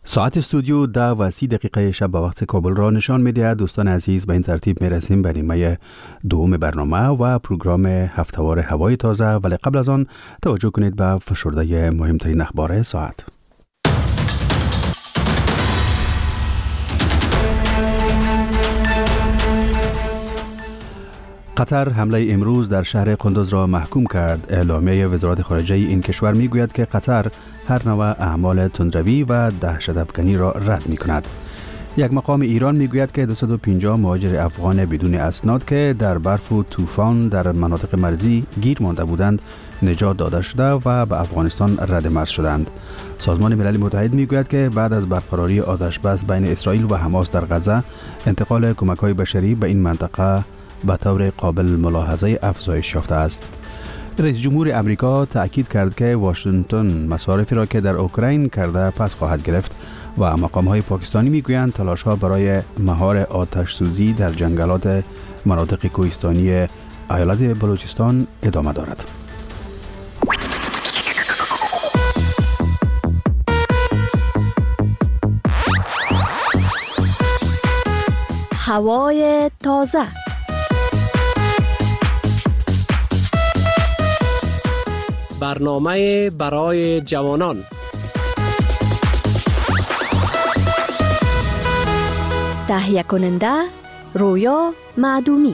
ساعت استودیو 10:30 شب به وقت کابل را نشان می‌دهد. دوستان عزیز، به این ترتیب می‌رسیم به نیمه دوم برنامه و پروگرام هفته‌وار هوای تازه، ولی قبل از آن توجه کنید به فشرده مهمترین اخبار ساعت. قطر حمله امروز در شهر قندوز را محکوم کرد. اعلامیه وزارت خارجه این کشور میگوید که قطر هر نوع اعمال تندروی و دهشت‌افکنی را رد می‌کند. یک مقام ایران میگوید که 250 مهاجر افغان بدون اسناد که در برف و طوفان در مناطق مرزی گیر مانده بودند نجات داده شده و به افغانستان رد مرز شدند. سازمان ملل متحد میگوید که بعد از برقراری آتش بس بین اسرائیل و حماس در غزه، انتقال کمک‌های بشری به این منطقه به طور قابل ملاحظه افزایش یافته است. رئیس جمهور امریکا تأکید کرد که واشنگتن مصارفی را که در اوکراین کرده پس خواهد گرفت و مقام‌های پاکستانی میگویند تلاش‌ها برای مهار آتش سوزی در جنگلات مناطق کوهستانی ایالت بلوچستان ادامه دارد. هوای تازه. برنامه برای جوانان. تهیه کننده رویا معدومی.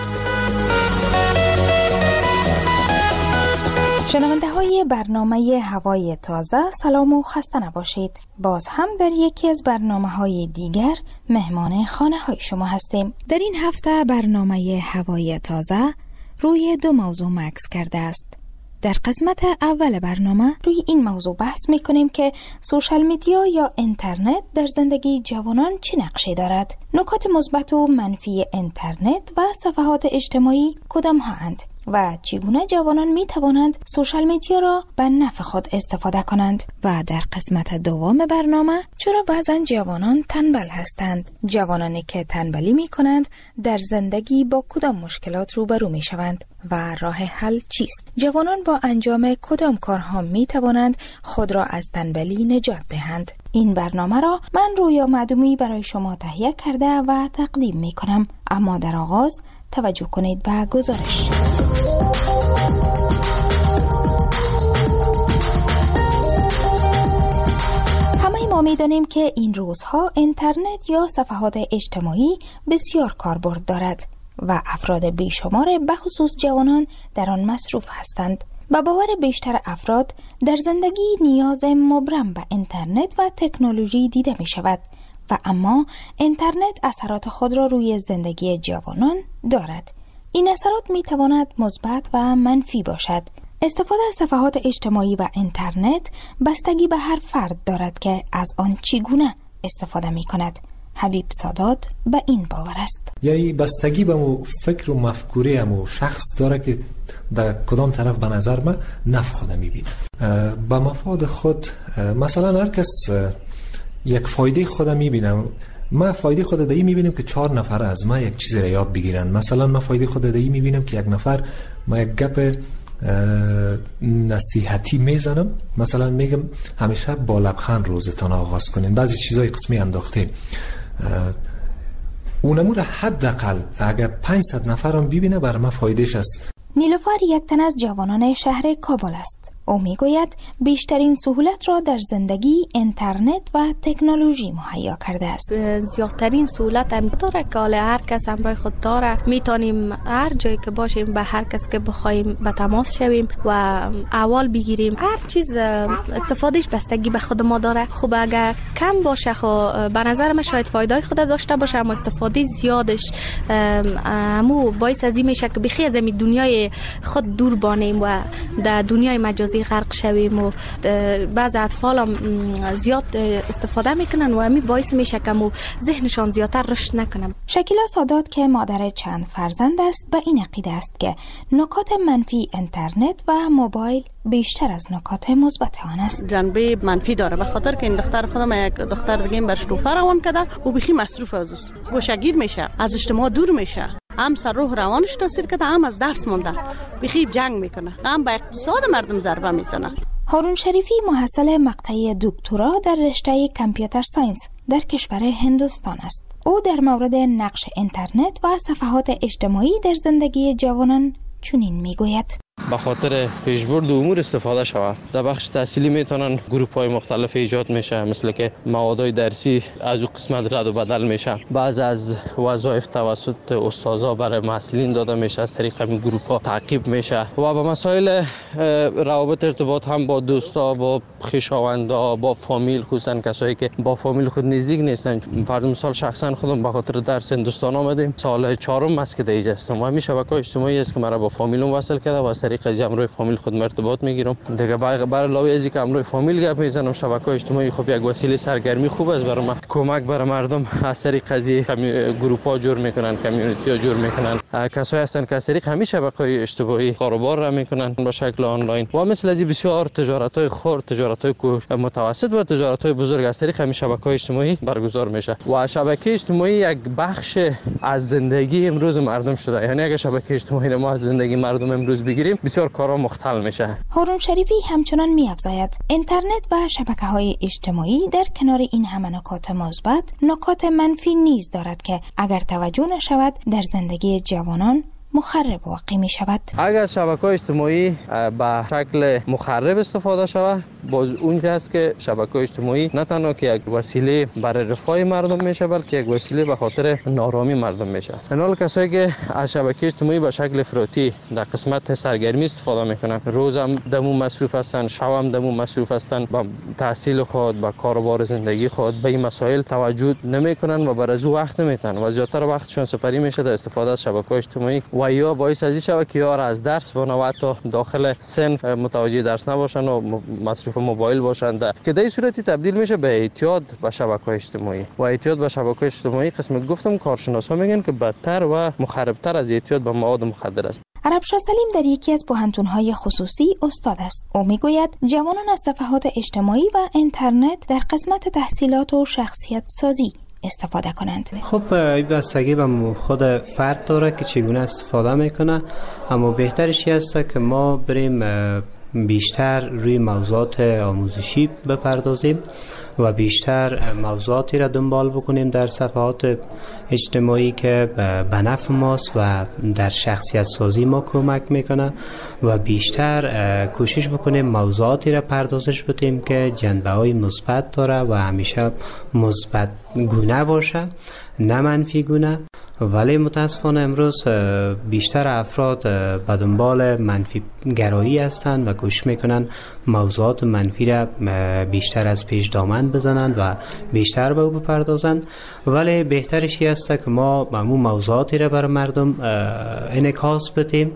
شنونده های برنامه هوای تازه، سلام و خسته نباشید. باز هم در یکی از برنامه های دیگر مهمان خانه های شما هستیم. در این هفته برنامه هوای تازه روی دو موضوع مکس کرده است. در قسمت اول برنامه روی این موضوع بحث میکنیم که سوشال میدیا یا اینترنت در زندگی جوانان چه نقشی دارد؟ نکات مثبت و منفی اینترنت و صفحات اجتماعی کدام هستند و چگونه جوانان می توانند سوشال میدیا را به نفع خود استفاده کنند؟ و در قسمت دوم برنامه چرا بعضن جوانان تنبل هستند؟ جوانانی که تنبلی می کنند در زندگی با کدام مشکلات روبرو می شوند و راه حل چیست؟ جوانان با انجام کدام کارها می توانند خود را از تنبلی نجات دهند؟ این برنامه را من رویا معدومی برای شما تهیه کرده و تقدیم می کنم. اما در آغاز توجه کنید به گزارش. همه ما می‌دانیم که این روزها اینترنت یا صفحات اجتماعی بسیار کاربرد دارد و افراد بیشمار به خصوص جوانان در آن مصروف هستند. با باور بیشتر افراد در زندگی نیاز مبرم به اینترنت و تکنولوژی دیده می شود و اما اینترنت اثرات خود را روی زندگی جوانان دارد. این اثرات می تواند مثبت و منفی باشد. استفاده از صفحات اجتماعی و اینترنت بستگی به هر فرد دارد که از آن چگونه استفاده می کند. حبیب سادات به این باور است. یعنی بستگی به مو فکر و مفکوره مو شخص داره که در کدام طرف به نظر من نفع خود میبینه. به مفاد خود مثلا هر کس یک فایده خود میبینم. ما فایده خود دایی میبینم که 4 نفر از ما یک چیزی را یاد بگیرن. مثلا ما فایده خود دایی میبینم که یک نفر ما یک گپ نصیحتی میزنم، مثلا میگم همیشه با لبخند روزتان آغاز کنین، بعضی چیزای قسمی انداخته اونمو را حداقل اگر 500 نفرم ببینه بر ما فایدهش است. نیلوفر یک تن از جوانان شهر کابل است. او میگوید بیشترین سهولت را در زندگی اینترنت و تکنولوژی مهیا کرده است. زیادترین سهولت هم داره که هر کس همراه خود داره، میتونیم هر جایی که باشیم به هر کس که بخوایم به تماس شویم و احوال بگیریم. هر چیز استفادهش بستگی به خود ما داره. خب اگر کم باشه خب به نظر من شاید فایده خود داشته باشه، اما استفاده زیادش همو باعث از این میشه که بخی از این دنیای خود دور بانیم و در دنیای مجازی غرق شویم و بعض اطفال هم زیاد استفاده میکنن و همین باعث میشه که ذهنشان زیادتر رشد نکنه. شکیلا سادات که مادر چند فرزند است به این عقیده است که نکات منفی اینترنت و موبایل بیشتر از نکات مثبت آن است. جنبه منفی داره به خاطر که این دختر خودم یک دختر دیگه برش توفه روان کرده و بخی مصروف از اوست، گوشگیر میشه، از اجتماع دور میشه، هم سر روح روانش تاثیر کرده، هم از درس مونده، بخی جنگ میکنه، هم به اقتصاد مردم ضربه میزنه. هارون شریفی محصل مقطع دکترا در رشته کامپیوتر ساینس در کشور هندوستان است. او در مورد نقش اینترنت و صفحات اجتماعی در زندگی جوانان چنین میگوید: به خاطر پیشبرد امور استفاده شود. در بخش تحصیلی میتونن گروپ های مختلف ایجاد میشه، مثل که موادهای درسی از او قسمت رد و بدل میشه. بعض از وظایف توسط استادا برای محصلین داده میشه، از طریق همین گروپ ها تعقیب میشه و به مسائل روابط ارتباط هم با دوستا، با خویشاوندا، با فامیل، خصوصا کسایی که با فامیل خود نزدیک نیستن. فرض مثال شخصا خودم به خاطر درس هندوستان آمدیم، سال 4م است که در اینجا هستم و همین شبکه‌های اجتماعی است که مرا با فامیلم وصل کرده و از طریق از امروی فامیل خود ارتباط میگیرم. دیگه برای علاوه از اینکه امروی فامیل گپ میزنم، شبکه‌های اجتماعی خب یک وسیله سرگرمی خوب است برای من. کمک برای مردم از طریق از گروپ‌ها جور میکنن، کامیونیتی‌ها جور میکنن. کسایی هستن که از طریق همین شبکه‌های اجتماعی کاروبار را میکنن به شکل آنلاین و مثل از بسیار تجارت‌های خرد، تجارت‌های متوسط و تجارت‌های بزرگ از طریق همین شبکه‌های اجتماعی برگزار میشه و شبکه اجتماعی یک بخش از زندگی امروز مردم شده. یعنی اگه شبکه اجتماعی ما از زندگی مردم امروز بگیریم، بسیار کارا مختل میشه. هارون شریفی همچنان می‌افزاید اینترنت و شبکه‌های اجتماعی در کنار این همه نکات مثبت، نکات منفی نیز دارد که اگر توجه نشود در زندگی جوانان مخرب واقع می شود. اگر شبکه‌های اجتماعی به شکل مخرب استفاده شود، باز اون که هست که شبکه‌های اجتماعی نه تنها که یک وسیله برای رفاه مردم میشه، بلکه یک وسیله به خاطر نارامی مردم میشه. حالا کسایی که از شبکه اجتماعی به شکل افراطی در قسمت سرگرمی استفاده میکنن، روزم دمو مصروف هستن، شبم دمو مصروف هستن، با تحصیل خود، با کاروبار زندگی خود به این مسائل توجه نمیکنن و برای او وقت نمیتن و زیاتر وقتشون سپری میشه در استفاده از شبکه‌های اجتماعی و یا باعث از این شود که یار از درس و تا داخل صنف متوجه درس نباشن و مصروف موبایل باشن، که در این صورتی تبدیل میشه به اعتیاد به شبکه‌های اجتماعی و اعتیاد به شبکه‌های اجتماعی قسمت گفتم کارشناسا میگن که بدتر و مخربتر از اعتیاد به مواد مخدر است. عربشاه سلیم در یکی از پوهنتون‌های خصوصی استاد است. او میگوید جوانان از صفحات اجتماعی و اینترنت در قسمت تحصیلات و شخصیت سازی استفاده کنند. خب این بستگی به خود فرد داره که چگونه استفاده میکنه، اما بهترش است که ما بریم بیشتر روی موضوعات آموزشی بپردازیم و بیشتر موضوعاتی را دنبال بکنیم در صفحات اجتماعی که به نفع ماست و در شخصیت سازی ما کمک میکنه و بیشتر کوشش بکنیم موضوعاتی را پردازش بدیم که جنبه های مثبت داره و همیشه مثبت گونه باشه، نه منفی گونه. ولی متاسفانه امروز بیشتر افراد به دنبال منفی گرایی هستند و کوشش میکنن موضوعات منفی را بیشتر از پیش دامن بزنند و بیشتر به او بپردازند. ولی بهترش است که ما همون موضوعاتی را بر مردم انعکاس بدیم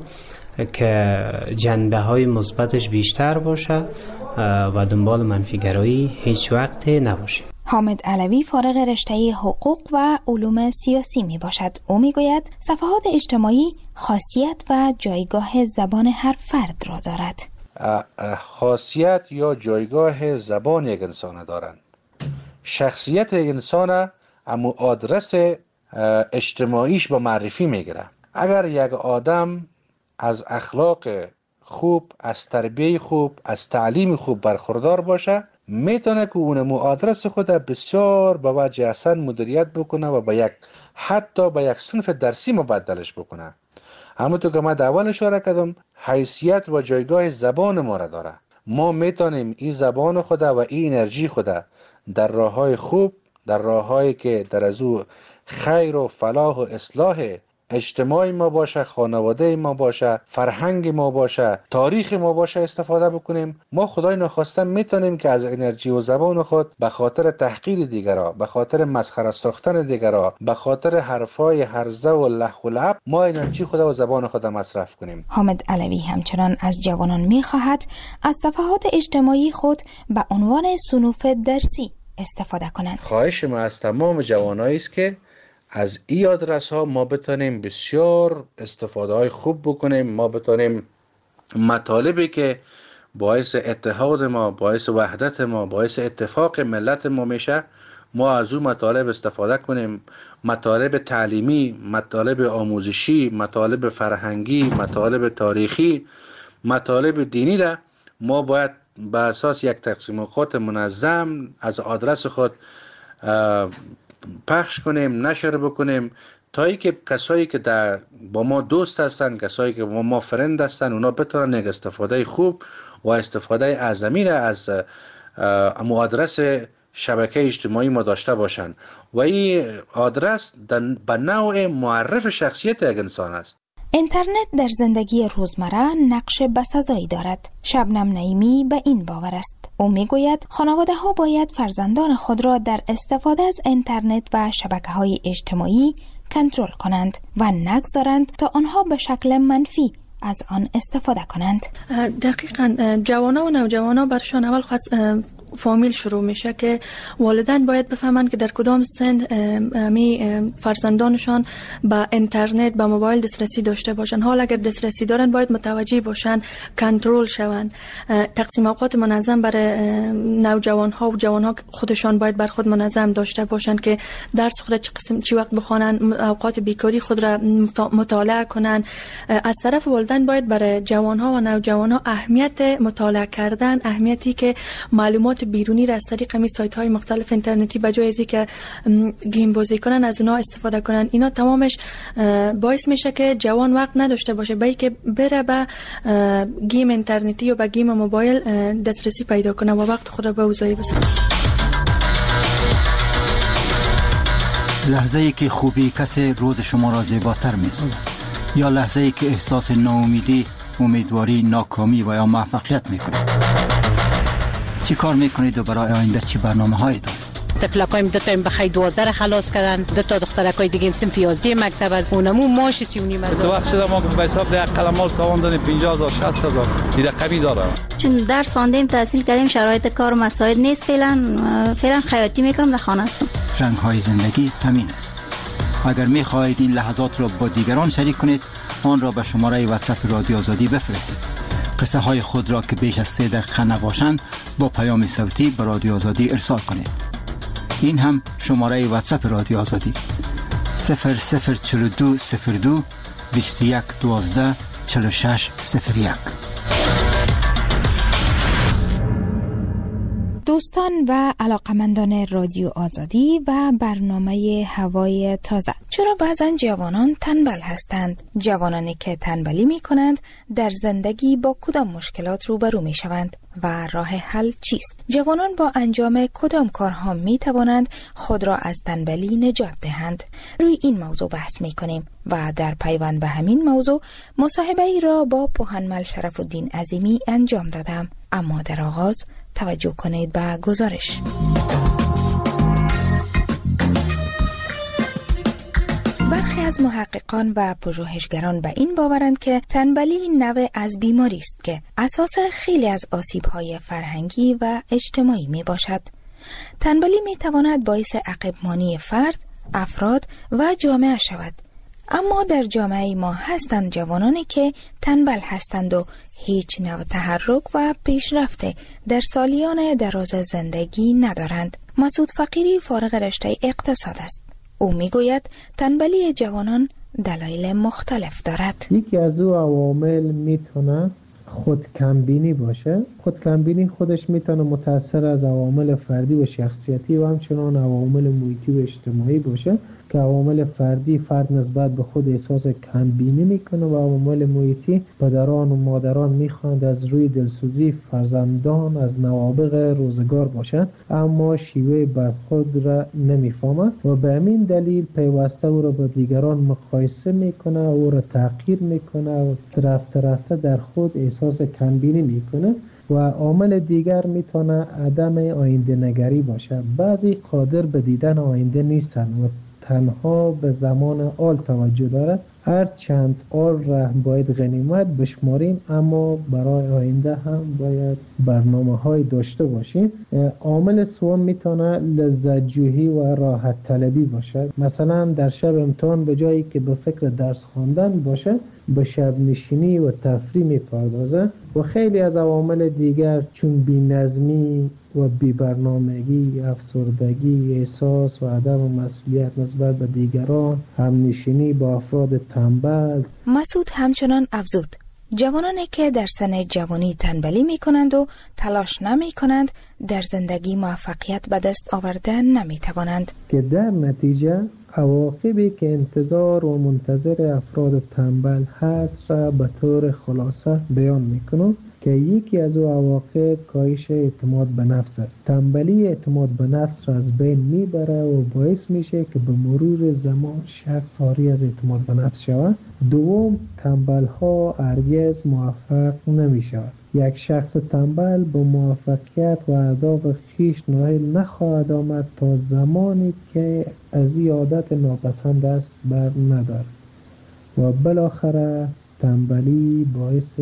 که جنبه های مثبتش بیشتر باشه و دنبال منفی گرایی هیچ وقت نباشه. حامد علوی فارغ رشته حقوق و علوم سیاسی می باشد. او می گوید صفحات اجتماعی خاصیت و جایگاه زبان هر فرد را دارد. خاصیت یا جایگاه زبان یک انسان دارند. شخصیت یک انسان اما آدرس اجتماعیش با معرفی میگیره. اگر یک آدم از اخلاق خوب، از تربیه خوب، از تعلیم خوب برخوردار باشه، میتونه که اونمو آدرس خود بسیار با وجه احسن مدیریت بکنه و حتی به یک صنف درسی مبدلش بکنه. همونطور که من در اول اشاره کردم، حیثیت و جایگاه زبان ما را داره. ما میتونیم این زبان خود و این انرژی خود در راههای خوب، در راههایی که در از او خیر و فلاح و اصلاح اجتماعی ما باشه، خانواده ما باشه، فرهنگ ما باشه، تاریخ ما باشه استفاده بکنیم. ما خدای نخواسته میتونیم که از انرژی و زبان خود به خاطر تحقیر دیگرها، به خاطر مسخره ساختن دیگرها، به خاطر حرفای هرزه و لح و لعب ما انرژی خود و زبان خود مصرف کنیم. حامد علوی همچنان از جوانان میخواهد از صفحات اجتماعی خود به عنوان صنوف درسی استفاده کنند. خواهش ما از تمام جوانایی است که از این آدرس ها ما بتونیم بسیار استفاده های خوب بکنیم. ما بتونیم مطالبی که باعث اتحاد ما، باعث وحدت ما، باعث اتفاق ملت ما میشه، ما از اون مطالب استفاده کنیم. مطالب تعلیمی، مطالب آموزشی، مطالب فرهنگی، مطالب تاریخی، مطالب دینی را ما باید به اساس یک تقسیم اوقات منظم از آدرس خود پخش کنیم، نشر بکنیم، تا ای که کسایی که با ما دوست هستن، کسایی که با ما فرند هستن، اونا بتونن یک استفاده خوب و استفاده اعظمی از آدرس شبکه اجتماعی ما داشته باشند و این آدرس به نوع معرف شخصیت یک انسان است. اینترنت در زندگی روزمره نقش بسزایی دارد. شبنم نعیمی به این باور است. او میگوید خانواده ها باید فرزندان خود را در استفاده از اینترنت و شبکه های اجتماعی کنترل کنند و نگذارند تا آنها به شکل منفی از آن استفاده کنند. دقیقاً جوانا و نوجوانا برشان اول فامیل شروع میشه که والدین باید بفهمند که در کدام سن فرزندانشان به اینترنت به موبایل دسترسی داشته باشن. حالا اگر دسترسی دارن باید متوجه باشن، کنترل شوند. تقسیم اوقات منظم برای نوجوان ها و جوان ها خودشان باید بر خود منظم داشته باشند که درس خود چی وقت بخوانند، اوقات بیکاری خود را مطالعه کنند. از طرف والدین باید برای جوان ها و نوجوان ها اهمیت مطالعه کردن، اهمیتی که معلومات بیرونی را از طریق می سایت های مختلف اینترنتی به جای ازی که گیم بازی کنن از اونا استفاده کنن، اینا تمامش باعث میشه که جوان وقت نداشته باشه به اینکه بره به گیم اینترنتی یا به گیم موبایل دسترسی پیدا کنه و وقت خود را به اوضاعی بسازه. لحظه ای که خوبی کسی روز شما را زیباتر می‌سازد یا لحظه ای که احساس ناامیدی، امیدواری، ناکامی و یا موفقیت می‌کنید. چی کار میکنید و برای آینده چی برنامه‌هایی دارید؟ تفلکایم دو تا بخای 12 خلاص کردن، دو تا دخترکای دیگه صنف 11 مکتب از اونمو ماش 39 هزار. تو وقت ما به حساب ده قلمال تاوان دادیم 50000 60000 دیگه رقمی داره. چون درس خواندیم، تحصیل کردیم، شرایط کار مساعد نیست، فعلا خیاطی میکنم، در خانه هستم. رنگ‌های زندگی همین است. اگر می‌خواهید این لحظات را با دیگران شریک کنید، آن را به شماره واتساپ رادیو آزادی بفرستید. قصه های خود را که بیش از 3 دقیقه نباشند با پیام صوتی به رادیو آزادی ارسال کنید. این هم شماره واتساپ رادیو آزادی 004202 21 12 46 01. دوستان و علاقمندان رادیو آزادی و برنامه هوای تازه، چرا بعضا جوانان تنبل هستند؟ جوانانی که تنبلی می کنند در زندگی با کدام مشکلات روبرو می شوند و راه حل چیست؟ جوانان با انجام کدام کارها می توانند خود را از تنبلی نجات دهند؟ روی این موضوع بحث می کنیم و در پیوند به همین موضوع مصاحبه ای را با پوهنمل شرف الدین عظیمی انجام دادم. اما در آغاز توجه کنید به گزارش. برخی از محققان و پژوهشگران به این باورند که تنبلی نوع از بیماری است که اساس خیلی از آسیب‌های فرهنگی و اجتماعی می باشد. تنبلی می تواند باعث عقب‌مانی فرد، افراد و جامعه شود. اما در جامعه ما هستند جوانانی که تنبل هستند و هیچ نوع تحرک و پیشرفت در سالیان دراز زندگی ندارند. مسعود فقیری فارغ رشته اقتصاد است. او میگوید تنبلی جوانان دلایل مختلف دارد. یکی از او عوامل میتونه خودکمبینی باشه. خودکمبینی خودش میتونه متأثر از عوامل فردی و شخصیتی و همچنان عوامل محیطی و اجتماعی باشه که عوامل فردی فرد نسبت به خود احساس کمبینی میکنه و عوامل محیطی پدران و مادران میخواند از روی دلسوزی فرزندان از نوابغ روزگار باشند اما شیوه برخورد را نمیفهمند و به همین دلیل پیوسته او را با دیگران مقایسه میکنه، او را تحقیر میکنه و رفته در خود احساس کمبینی میکنه. و عامل دیگر میتونه عدم آینده نگری باشه. بعضی قادر به دیدن آینده نیستن و تنها به زمان آل توجه دارد. هر چند آل را باید غنیمت بشماریم اما برای آینده هم باید برنامه های داشته باشیم. عامل سوم میتونه لذت جویی و راحت طلبی باشه. مثلا در شب امتحان به جایی که به فکر درس خواندن باشه به شب نشینی و تفریح میپردازه. و خیلی از عوامل دیگر چون بی‌نظمی و بی‌برنامگی، افسردگی، احساس و عدم مسئولیت نسبت به دیگران، همنشینی با افراد تنبل. مسعود همچنان افزود جوانانی که در سن جوانی تنبلی می کنند و تلاش نمی کنند در زندگی موفقیت به دست آوردن نمی توانند. که در نتیجه عواقبی که انتظار و منتظر افراد تنبل هست را به طور خلاصه بیان میکنم که یکی از او عواقب کاهش اعتماد به نفس است. تنبلی اعتماد به نفس را از بین میبره و باعث میشه که به مرور زمان شخص عاری از اعتماد به نفس شود. دوم، تنبل ها هرگز موفق نمیشود. یک شخص تنبل به موفقیت و اهداف خویش نائل نخواهد آمد تا زمانی که از این عادت ناپسند است بر ندارد و بالاخره تنبلی باعث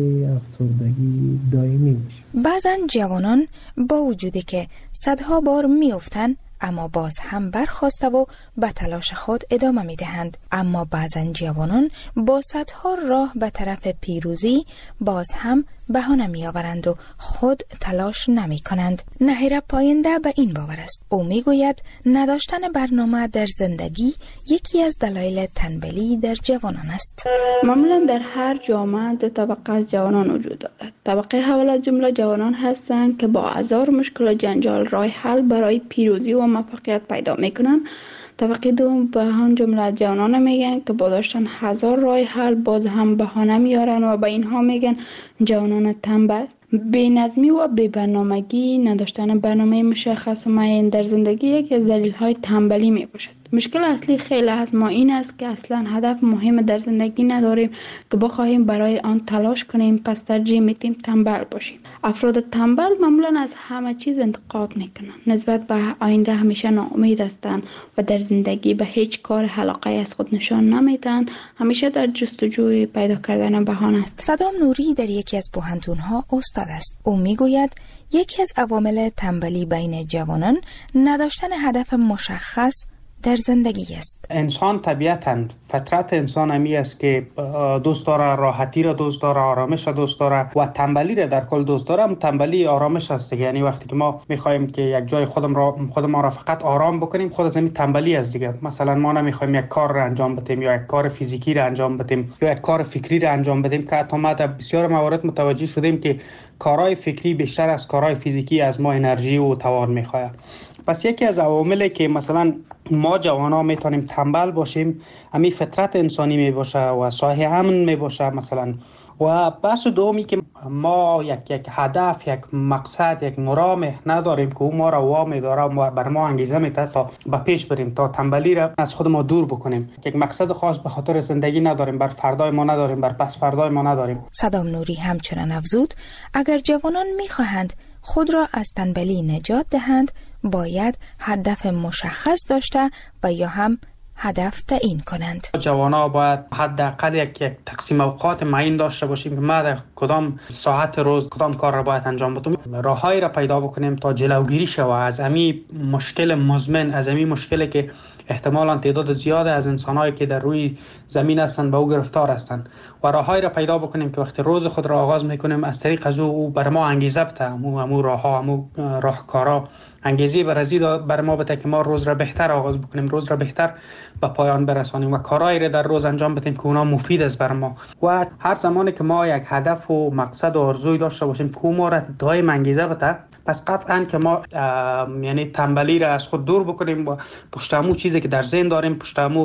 افسردگی دائمی میشه. بعضا جوانان با وجودی که صدها بار میافتند اما باز هم برخاسته و به تلاش خود ادامه میدهند. اما بعضا جوانان با صدها راه به طرف پیروزی باز هم بهانه میآورند و خود تلاش نمی کنند. نهیر پاینده به این باور است. او میگوید نداشتن برنامه در زندگی یکی از دلایل تنبلی در جوانان است. معمولا در هر جامعه دو طبقه از جوانان وجود دارد. طبقه اول از جمله جوانان هستند که با هزار مشکل و جنجال راه حل برای پیروزی و موفقیت پیدا میکنند. طبقه دوم به هم جمله جوانان میگن که با داشتن هزار راه حل باز هم بهانه میارن و به اینها میگن جوانان تنبل. بی‌نظمی و بی‌برنامگی، نداشتن برنامه مشخص و معین در زندگی یکی از دلایل تنبلی میباشد. مشکل اصلی خیلی از ما این است که اصلا هدف مهم در زندگی نداریم که بخواهیم برای آن تلاش کنیم، پس ترجیح میدیم تنبل باشیم. افراد تنبل معمولا از همه چیز انتقاد میکنند، نسبت به آینده همیشه ناامید هستند و در زندگی به هیچ کار علاقه از خود نشان نمیدن، همیشه در جستجوی پیدا کردن بهانه است. صدام نوری در یکی از پوهنتون‌ها استاد است. او میگوید یکی از عوامل تنبلی بین جوانان نداشتن هدف مشخص در زندگی است. انسان طبیعتاً فطرت انسان همی است که دوست داره راحتی را دوست داره، آرامش را دوست داره و تنبلی را در کل دوست داره. تنبلی آرامش است. یعنی وقتی که ما میخوایم که یک جای خود ما را فقط آرام بکنیم، خود از همین تنبلی است دیگه. مثلا ما نمیخوایم یک کار را انجام بدیم یا یک کار فیزیکی را انجام بدیم یا یک کار فکری را انجام بدیم که حتی ما در بسیار موارد متوجه شدیم که کارهای فکری بیشتر از کارهای فیزیکی از ما انرژی و توان میخواد. پس یکی از عواملی که مثلا ما جوانان میتونیم تنبل باشیم همین فطرت انسانی میباشه و سایه امن میباشه مثلا. و بحث دومی که ما یک هدف، یک مقصد، یک مرام نداریم که او ما را وامی داره و بر ما انگیزه میده تا به پیش بریم، تا تنبلی را از خود ما دور بکنیم. یک مقصد خاص به خاطر زندگی نداریم، بر فردای ما نداریم، بر پس فردای ما نداریم. صدام نوری همچنان افزود اگر جوانان میخواهند خود را از تنبلی نجات دهند باید هدف مشخص داشته و یا هم هدف تعیین کنند. جوانا باید حداقل یک تقسیم اوقات معین داشته باشیم که ما در کدام ساعت روز کدام کار را باید انجام بدیم. راههایی را پیدا بکنیم تا جلوگیری شود از همین مشکل مزمن، از همین مشکلی که احتمالاً تعداد زیاد از انسان‌هایی که در روی زمین هستند به او گرفتار هستند و راههایی را پیدا بکنیم که وقتی روز خود را آغاز میکنیم از طریق از او بر ما انگیزه بده، همو راهها، همو راهکارا انگیزه بر ما بده که ما روز را بهتر آغاز بکنیم، روز را بهتر به پایان برسانیم و کارهایی را در روز انجام بدیم که اونا مفید است بر ما. و هر زمانی که ما یک هدف و مقصد و آرزوی داشته باشیم که ما را دائم انگیزه بده، پس قطعاً که ما یعنی تنبلی را از خود دور بکنیم و پشت همون چیزی که در ذهن داریم پشت همون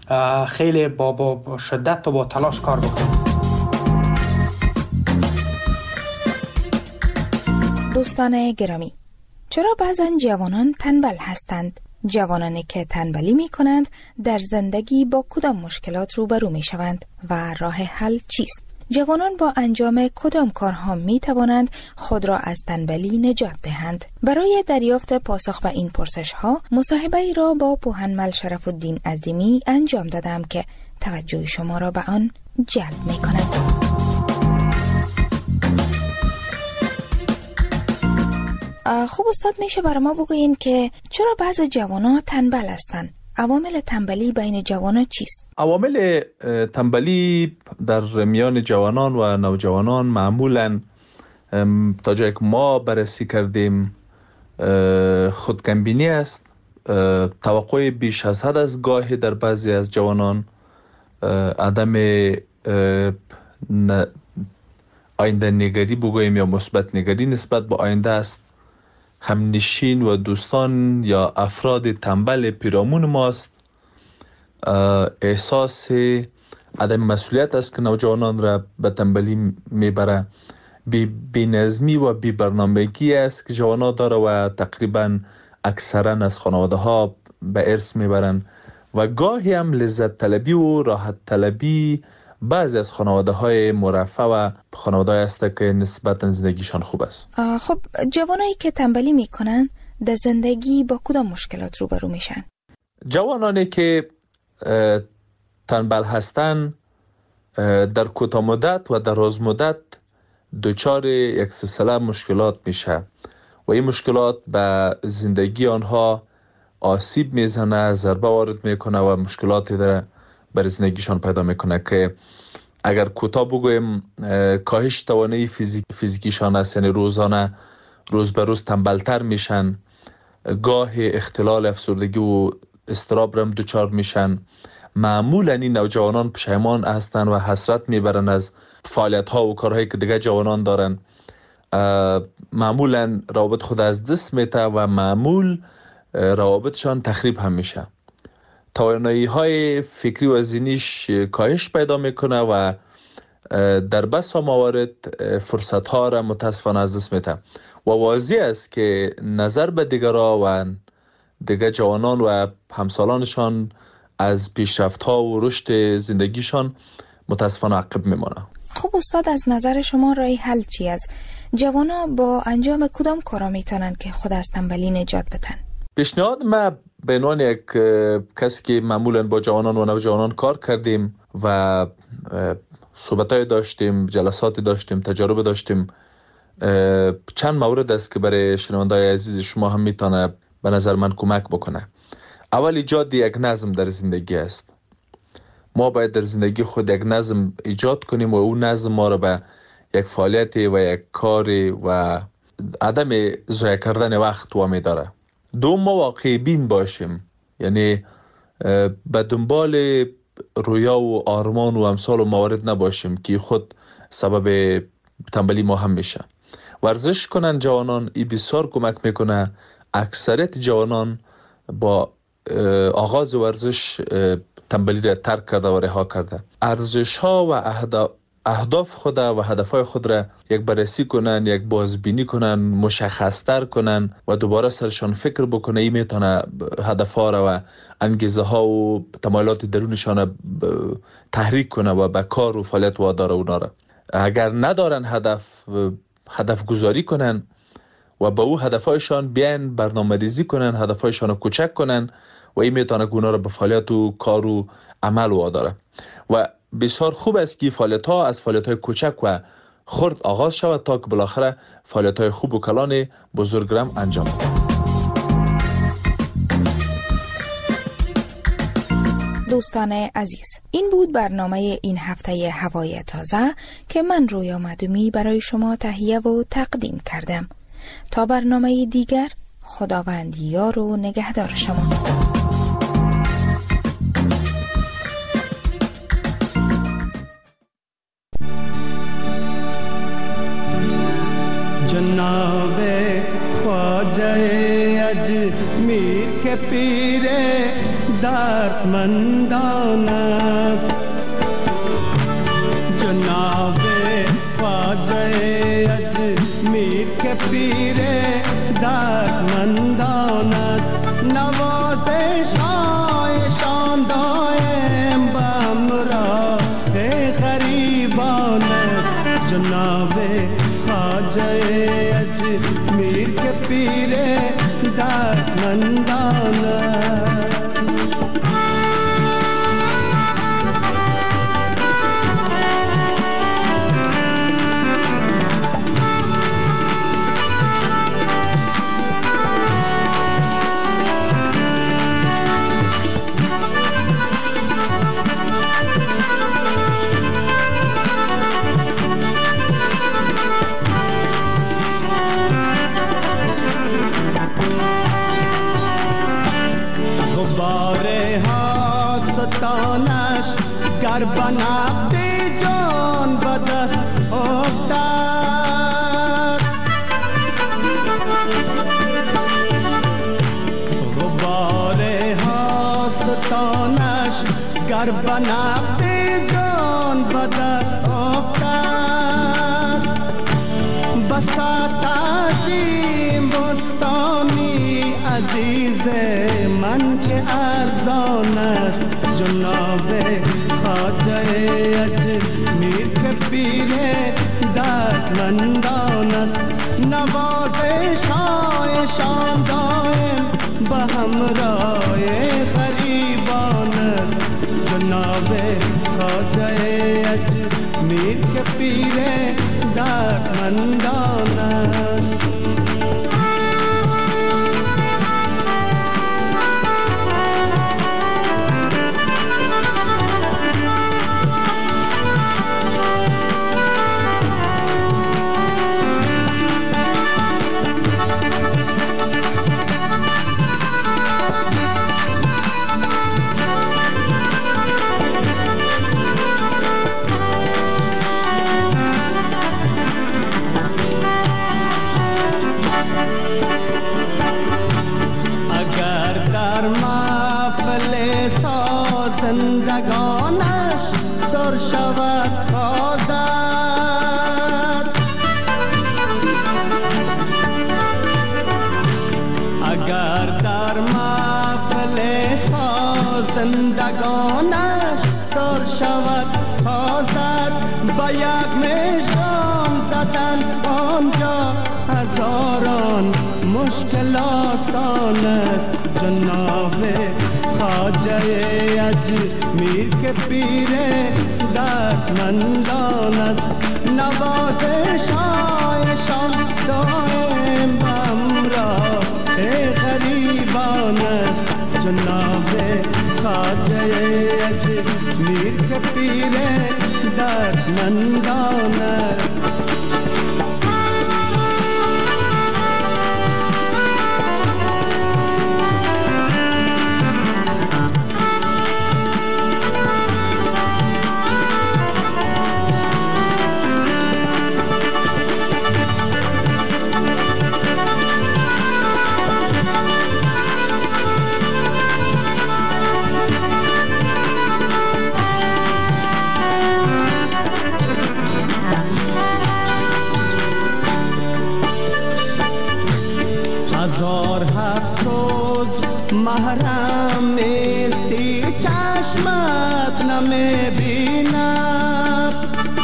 خیلی با شدت و با تلاش کار بکنیم. دوستان گرامی، چرا بعضا جوانان تنبل هستند؟ جوانانی که تنبلی می کنند در زندگی با کدام مشکلات روبرو می شوند و راه حل چیست؟ جوانان با انجام کدام کارها می توانند خود را از تنبلی نجات دهند؟ برای دریافت پاسخ به این پرسش ها مصاحبه‌ای را با پوهنمل شرف الدین عظیمی انجام دادم که توجه شما را به آن جلب می کند. خوب استاد، میشه برای ما بگوین که چرا بعض جوانان تنبل هستند؟ عوامل تنبلی بین جوانان چیست؟ عوامل تنبلی در میان جوانان و نوجوانان معمولاً تا جایی که ما بررسی کردیم خودکمبینی است، توقع بیش از حد از گاهی در بعضی از جوانان، عدم آینده نگری بگوییم یا مثبت نگری نسبت به آینده است. همنشین و دوستان یا افراد تنبل پیرامون ماست. احساس عدم مسئولیت است که نوجوانان را به تنبلی میبره. بی نظمی و بی برنامگی است که جوانان داره و تقریبا اکثرا از خانواده ها به ارث میبرن و گاهی هم لذت طلبی و راحت طلبی بعضی از خانواده های مرفه و خانواده های است که نسبتا زندگیشان خوب است. خب جوانایی که تنبلی میکنن در زندگی با کدام مشکلات روبرو میشن؟ جوانانی که تنبل هستن در کوتاه مدت و دراز مدت دچار یک سلسله مشکلات میشه و این مشکلات به زندگی آنها آسیب میزنه، ضربه وارد میکنه و مشکلاتی در بر زندگیشان پیدا میکنه که اگر کوتاه بگویم کاهش توانایی فیزیکیشان است، یعنی روزانه روز به روز تنبلتر میشن، گاه اختلال افسردگی و اضطراب هم دچار میشن. معمولا این نوجوانان پشیمان هستن و حسرت میبرن از فعالیت ها و کارهایی که دیگه جوانان دارن. معمولا روابط خود از دست میته و معمول روابطشان تخریب هم میشه. توانایی های فکری و ذهنیش کاهش پیدا میکنه و در بسا موارد فرصت ها را متاسفانه از دست میته و واضح است که نظر به دیگرها و دیگر جوانان و همسالانشان از پیشرفت ها و رشد زندگیشان متاسفانه عقب میمانه. خب استاد، از نظر شما راه حل چی است؟ جوانا با انجام کدام کارا میتونن که خود از تنبلی نجات بدن؟ پیشنهاد ما به عنوان یک کسی که معمولا با جوانان و نوجوانان کار کردیم و صحبت‌های داشتیم، جلساتی داشتیم، تجارب داشتیم، چند مورد است که برای شنونده‌های عزیز شما هم میتونه به نظر من کمک بکنه. اول ایجاد یک نظم در زندگی است. ما باید در زندگی خود یک نظم ایجاد کنیم و اون نظم ما را به یک فعالیت و یک کار و عدم ضایع کردن وقت وامی داره. دوم، ما واقعی بین باشیم، یعنی به دنبال رویا و آرمان و امثال و موارد نباشیم که خود سبب تنبلی ما هم میشه. ورزش کنن جوانان، این بسیار کمک میکنه. اکثریت جوانان با آغاز ورزش تنبلی را ترک کرده و رها کرده. ارزش ها و اهداف خود و هدفهای خود را یک بررسی کنن، یک بازبینی کنن، مشخص‌تر کنن و دوباره سرشان فکر بکنه. این میتونه هدفها را و انگیزه ها و تمایلات درونشان تحریک کنه و به کار و فعالیت واداره اونا را. اگر ندارن هدف گذاری کنن و با او هدفهایشان بیان برنامه‌ریزی کنن، هدفهایشان رو کوچک کنن و این میتونه اونا را به فعالیت و کار و عمل واداره. و بسیار خوب است که فعالیت ها از فعالیت های کوچک و خرد آغاز شود تا که بالاخره فعالیت های خوب و کلان بزرگ را انجام دهد. دوستان عزیز، این بود برنامه این هفته هوای تازه که من رویا مدومی برای شما تهیه و تقدیم کردم. تا برنامه دیگر، خداوند یار و نگهدار شما. جناب خواجه اجمیر کے پیر دردمندان است. جناب خواجه اجمیر کے پیر دردمندان است. نوازش هایشان دائم به همراه غریبان است. جناب خواجه اجمیر کے پیر دردمندان است. گر بنابدی جان بدست افتاد گلستانش گر به نقد جان به دست افتد بساط عظیم بستانی عزیز من که ارزان است جناب خواجه اجمیر که پیر دردمندان است نوازش هایشان دائم به همراه غریبان است جناب خواجه اجمیر که پیر دردمندان است زندگانش سر شود سازد اگر در محفل زندگانش سر شود سازد با یک مژگان زدن آنجا هزاران مشکل آسان است جناب خواجه اجمیر که پیر دردمندان است نوازش هایشان دائم همراه غریبان است جناب خواجه اجمیر که پیر دردمندان است محرم نیستی چشمت نمیبیند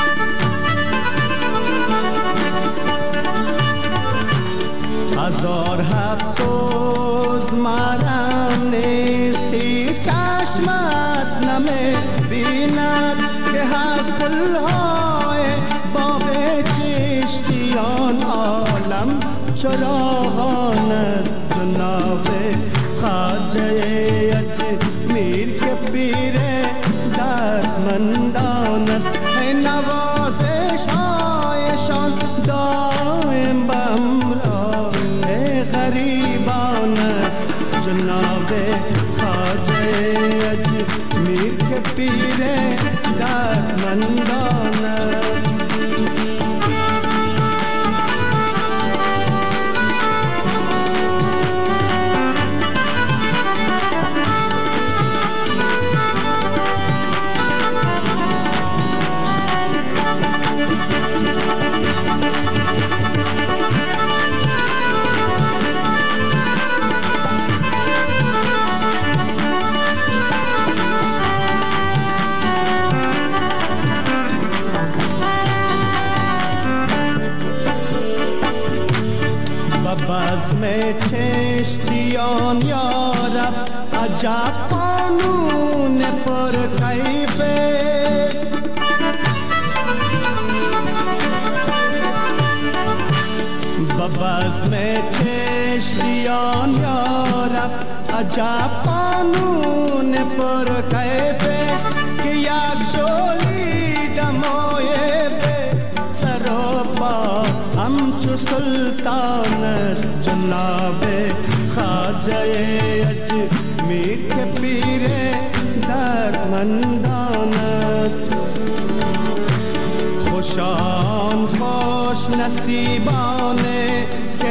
هزار افسوس محرم نیستی چشمت نمیبیند که از گلهای باغ چشتیان عالم چراغان است جناب خواجه اجمیر که پیر دردمندان است نوازش هایشان دائم به همراه غریبان است جناب خواجه اجمیر که پیر دردمندان است چشتیان یارب عجب قانون پر کیف است با بزم چشتیان یارب عجب قانون پر کیف است که یک شولی دمای به سر و پا همچو سلطان است جناب خواجه اجمیر که پیر دردمندان است خوشان خوش نصیبان